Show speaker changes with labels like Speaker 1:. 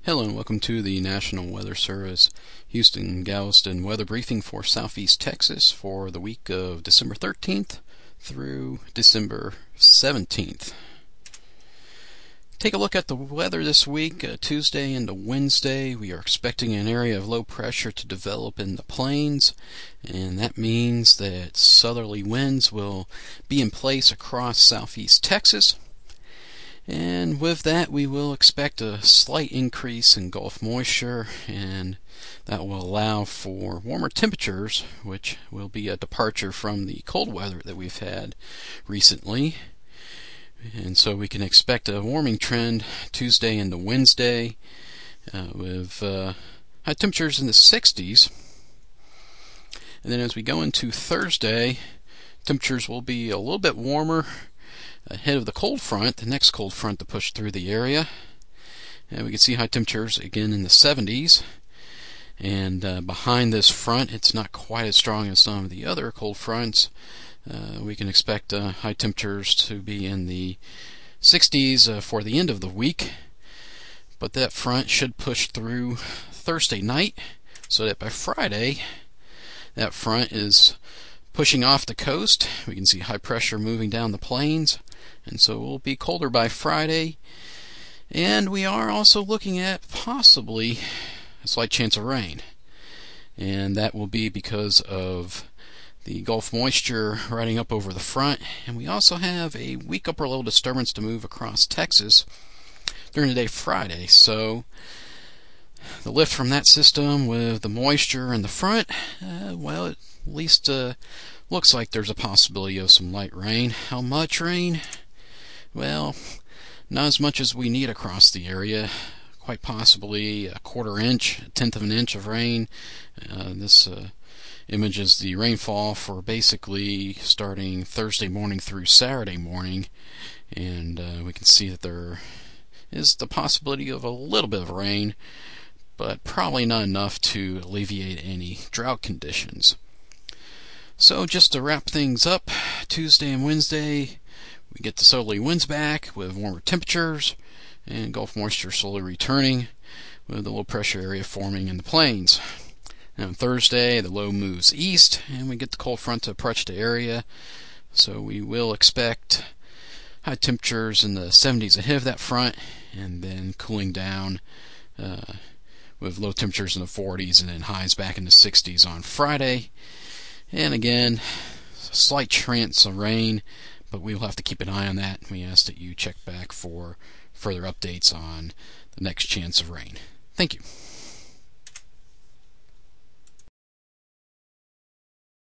Speaker 1: Hello and welcome to the National Weather Service Houston-Galveston weather briefing for Southeast Texas for the week of December 13th through December 17th. Take a look at the weather this week, Tuesday into Wednesday. We are expecting an area of low pressure to develop in the plains, and that means that southerly winds will be in place across southeast Texas. And with that, we will expect a slight increase in Gulf moisture, and that will allow for warmer temperatures, which will be a departure from the cold weather that we've had recently. And so we can expect a warming trend Tuesday into Wednesday with high temperatures in the 60s. And then as we go into Thursday, temperatures will be a little bit warmer ahead of the cold front, the next cold front to push through the area. And we can see high temperatures again in the 70s. And behind this front, it's not quite as strong as some of the other cold fronts. We can expect high temperatures to be in the 60s for the end of the week. But that front should push through Thursday night, so that by Friday, that front is pushing off the coast. We can see high pressure moving down the plains, and so it will be colder by Friday. And we are also looking at possibly a slight chance of rain, and that will be because of the Gulf moisture riding up over the front. And we also have a weak upper level disturbance to move across Texas during the day Friday, so the lift from that system with the moisture in the front, well, at least looks like there's a possibility of some light rain. How much rain? Well, not as much as we need across the area. Quite possibly a quarter inch, a tenth of an inch of rain. This image is the rainfall for basically starting Thursday morning through Saturday morning, and we can see that there is the possibility of a little bit of rain, but probably not enough to alleviate any drought conditions. So just to wrap things up, Tuesday and Wednesday, we get the southerly winds back with warmer temperatures and Gulf moisture slowly returning with the low pressure area forming in the plains. Now on Thursday, the low moves east and we get the cold front to approach the area, so we will expect high temperatures in the 70s ahead of that front, and then cooling down with low temperatures in the 40s and then highs back in the 60s on Friday. And again, a slight chance of rain, but we will have to keep an eye on that. We ask that you check back for further updates on the next chance of rain. Thank you.